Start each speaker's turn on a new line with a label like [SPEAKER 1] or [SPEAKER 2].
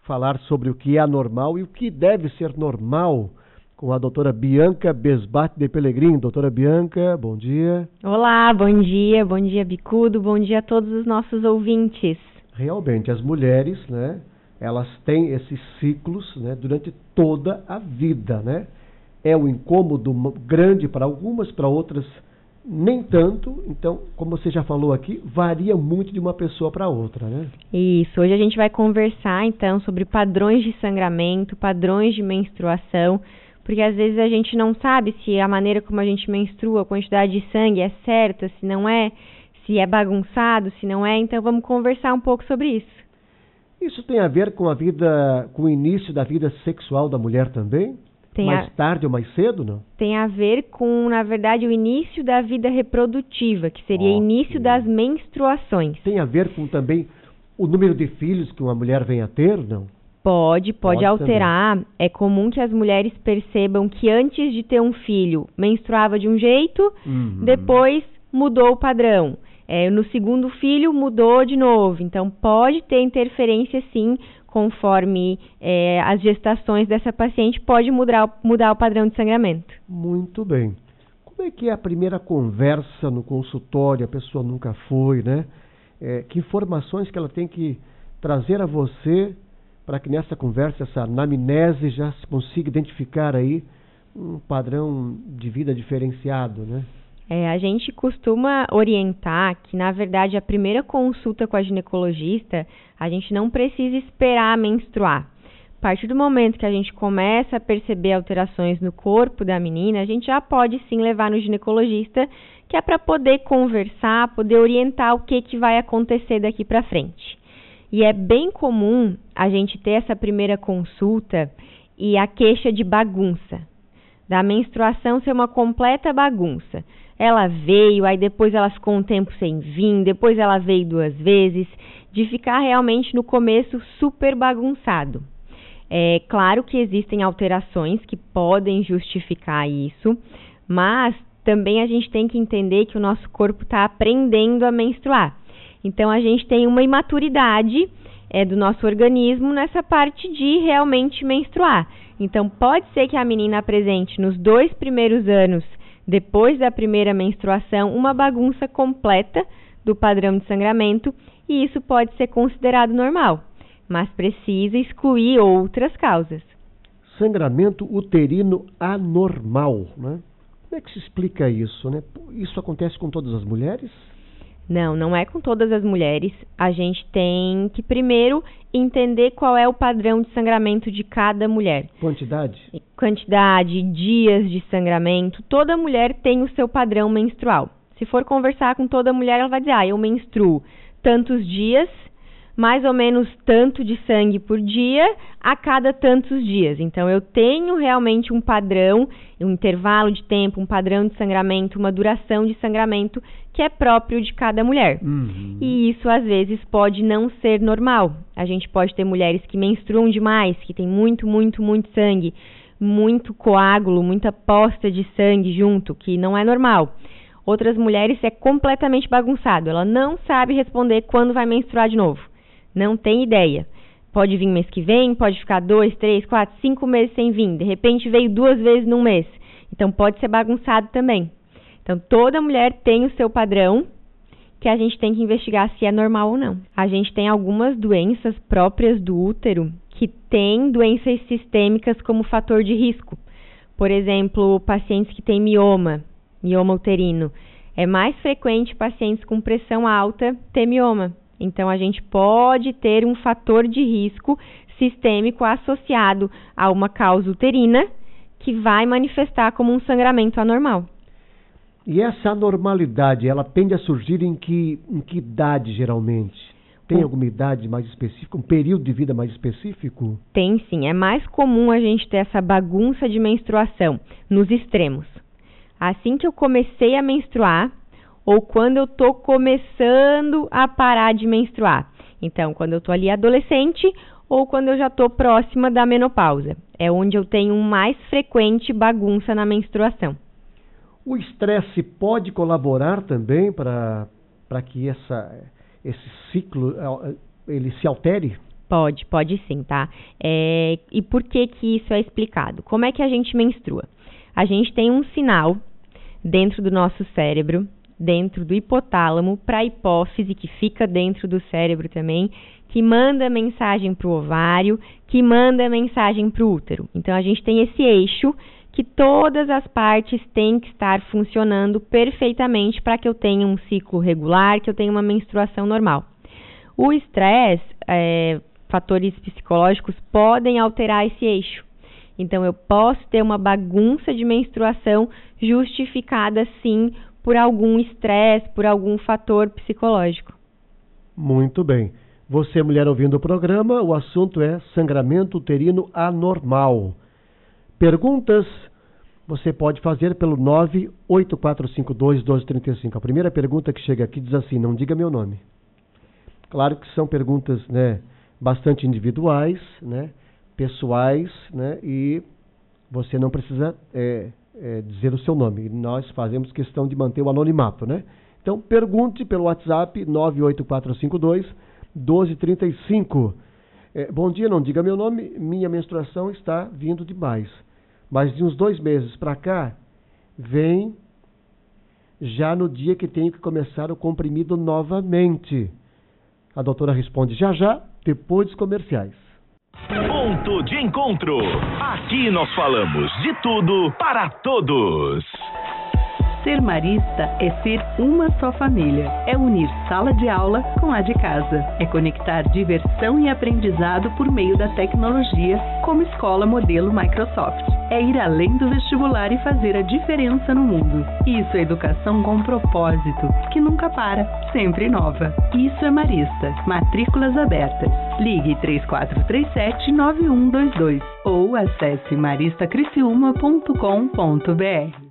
[SPEAKER 1] falar sobre o que é anormal e o que deve ser normal com a doutora Bianca Besbate de Pelegrin. Doutora Bianca, bom dia.
[SPEAKER 2] Olá, bom dia Bicudo, bom dia a todos os nossos ouvintes.
[SPEAKER 1] Realmente, as mulheres, né, elas têm esses ciclos, né, durante toda a vida, né? É um incômodo grande para algumas, para outras nem tanto. Então, como você já falou aqui, varia muito de uma pessoa para outra, né?
[SPEAKER 2] Isso, hoje a gente vai conversar então sobre padrões de sangramento, padrões de menstruação, porque às vezes a gente não sabe se a maneira como a gente menstrua, a quantidade de sangue é certa, se não é, se é bagunçado, se não é. Então vamos conversar um pouco sobre isso.
[SPEAKER 1] Isso tem a ver com a vida, com o início da vida sexual da mulher também? Mais tarde ou mais cedo, não?
[SPEAKER 2] Tem a ver com, na verdade, o início da vida reprodutiva, que seria o início das menstruações.
[SPEAKER 1] Tem a ver com também o número de filhos que uma mulher vem a ter, não?
[SPEAKER 2] Pode alterar. Também. É comum que as mulheres percebam que antes de ter um filho menstruava de um jeito, depois mudou o padrão. No segundo filho mudou de novo. Então pode ter interferência sim, conforme as gestações dessa paciente, pode mudar o padrão de sangramento.
[SPEAKER 1] Muito bem. Como é que é a primeira conversa no consultório? A pessoa nunca foi, né? Que informações que ela tem que trazer a você para que nessa conversa, essa anamnese, já se consiga identificar aí um padrão de vida diferenciado, né?
[SPEAKER 2] A gente costuma orientar que, na verdade, a primeira consulta com a ginecologista, a gente não precisa esperar menstruar. A partir do momento que a gente começa a perceber alterações no corpo da menina, a gente já pode sim levar no ginecologista, que é para poder conversar, poder orientar o que vai acontecer daqui para frente. E é bem comum a gente ter essa primeira consulta e a queixa de bagunça, da menstruação ser uma completa bagunça. Ela veio, aí depois ela ficou um tempo sem vir, depois ela veio 2 vezes, de ficar realmente no começo super bagunçado. É claro que existem alterações que podem justificar isso, mas também a gente tem que entender que o nosso corpo está aprendendo a menstruar. Então a gente tem uma imaturidade do nosso organismo nessa parte de realmente menstruar. Então pode ser que a menina apresente nos 2 primeiros anos, depois da primeira menstruação, uma bagunça completa do padrão de sangramento, e isso pode ser considerado normal, mas precisa excluir outras causas.
[SPEAKER 1] Sangramento uterino anormal, né? Como é que se explica isso, né? Isso acontece com todas as mulheres?
[SPEAKER 2] Não é com todas as mulheres. A gente tem que primeiro entender qual é o padrão de sangramento de cada mulher. Quantidade, dias de sangramento. Toda mulher tem o seu padrão menstrual. Se for conversar com toda mulher, ela vai dizer, eu menstruo tantos dias, mais ou menos tanto de sangue por dia, a cada tantos dias. Então, eu tenho realmente um padrão, um intervalo de tempo, um padrão de sangramento, uma duração de sangramento que é próprio de cada mulher. E isso, às vezes, pode não ser normal. A gente pode ter mulheres que menstruam demais, que tem muito sangue, muito coágulo, muita poça de sangue junto, que não é normal. Outras mulheres é completamente bagunçado. Ela não sabe responder quando vai menstruar de novo. Não tem ideia. Pode vir mês que vem, pode ficar 2, 3, 4, 5 meses sem vir. De repente veio 2 vezes num mês. Então pode ser bagunçado também. Então toda mulher tem o seu padrão que a gente tem que investigar se é normal ou não. A gente tem algumas doenças próprias do útero que têm doenças sistêmicas como fator de risco. Por exemplo, pacientes que têm mioma uterino. É mais frequente pacientes com pressão alta ter mioma. Então, a gente pode ter um fator de risco sistêmico associado a uma causa uterina que vai manifestar como um sangramento anormal.
[SPEAKER 1] E essa anormalidade, ela tende a surgir em que idade, geralmente? Tem alguma idade mais específica, um período de vida mais específico?
[SPEAKER 2] Tem sim. É mais comum a gente ter essa bagunça de menstruação nos extremos. Assim que eu comecei a menstruar, ou quando eu estou começando a parar de menstruar. Então, quando eu estou ali adolescente ou quando eu já estou próxima da menopausa. É onde eu tenho mais frequente bagunça na menstruação.
[SPEAKER 1] O estresse pode colaborar também para que esse ciclo ele se altere?
[SPEAKER 2] Pode sim, tá? E por que isso é explicado? Como é que a gente menstrua? A gente tem um sinal dentro do nosso cérebro, dentro do hipotálamo, para a hipófise, que fica dentro do cérebro também, que manda mensagem para o ovário, que manda mensagem para o útero. Então, a gente tem esse eixo que todas as partes têm que estar funcionando perfeitamente para que eu tenha um ciclo regular, que eu tenha uma menstruação normal. O estresse, fatores psicológicos podem alterar esse eixo. Então, eu posso ter uma bagunça de menstruação justificada, sim, por algum estresse, por algum fator psicológico.
[SPEAKER 1] Muito bem. Você, mulher, ouvindo o programa, o assunto é sangramento uterino anormal. Perguntas você pode fazer pelo 98452-1235. A primeira pergunta que chega aqui diz assim: não diga meu nome. Claro que são perguntas, né, bastante individuais, né, pessoais, né, e você não precisa dizer o seu nome. Nós fazemos questão de manter o anonimato, né? Então, pergunte pelo WhatsApp 98452-1235. Bom dia, não diga meu nome, minha menstruação está vindo demais. Mas de uns 2 meses para cá, vem já no dia que tenho que começar o comprimido novamente. A doutora responde já, depois dos comerciais.
[SPEAKER 3] Ponto de encontro. Aqui nós falamos de tudo para todos.
[SPEAKER 4] Ser marista é ser uma só família. É unir sala de aula com a de casa. É conectar diversão e aprendizado por meio da tecnologia, como escola modelo Microsoft. É ir além do vestibular e fazer a diferença no mundo. Isso é educação com propósito, que nunca para, sempre inova. Isso é Marista. Matrículas abertas. Ligue 3437-9122 ou acesse maristacriciúma.com.br.